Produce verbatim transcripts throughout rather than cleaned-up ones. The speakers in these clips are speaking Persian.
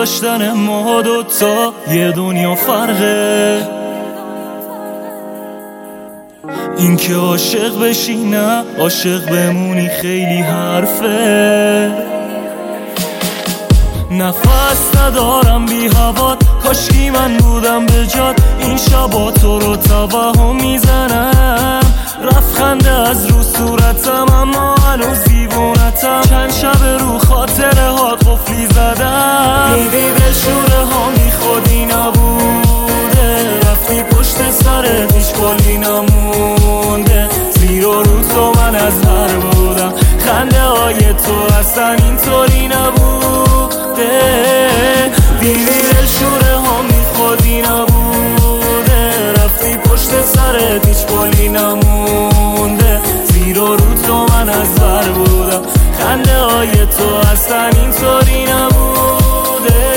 داشتن ما دوتا یه دنیا فرقه. این که عاشق بشی نه عاشق بمونی خیلی حرفه. نفس ندارم بی هوات، کاشکی من بودم به جات. این شبا تو رو توهم میزنم، رفت خنده از رو صورتم اما هنوز دیوونتم. چند شب رو خاطره هات قفلی زدم. دیدی دلشوره ها میخوادی نبوده، رفتی پشت سرت هیچ کلی نمونده. زیر و رو تو من از هر بودم، خنده های تو اصلا اینطوری نبوده. دیدی دلشوره ها میخوادی نبوده، رفتی پشت سرت هیچ کلی نمونده. زیر و رو تو من از هر بودم، خنده های تو اصلا اینطوری نبوده.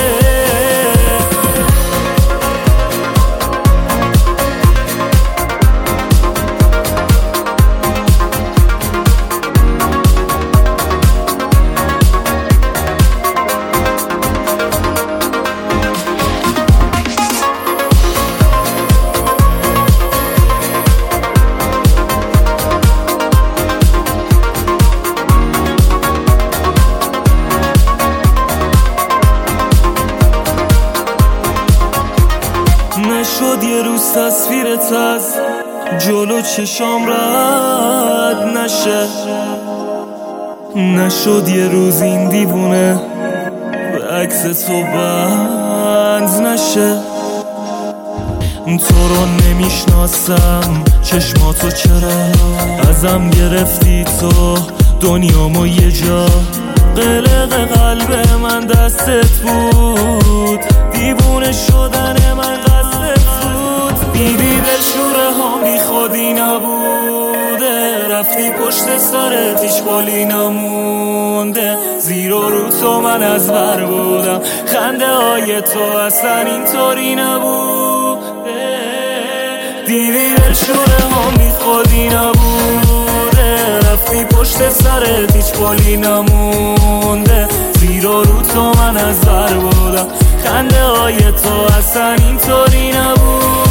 نشد یه روز تصویرت از جلو چشام رد نشه، نشد یه روز این دیوونه به عکس تو بند نشه. تو رو نمیشناسم چشماتو چرا ازم گرفتی تو دنیامو یه جا. قلق قلب من دستت بود، دیوونه شدن من قصدت بود. دیدی دلشوره ها بی خودی نبوده، رفتی پشت سرت هیچ کلی نمونده. زیر و رو تو من از بر بودم، خنده های تو اصلا اینطوری نبوده. دیدی دلشوره ها بی خودی نبوده، رفتی پشت سرت هیچ کلی نمونده. زیر و رو تو من از بر بودم، خنده های تو اصلا اینطوری نبود.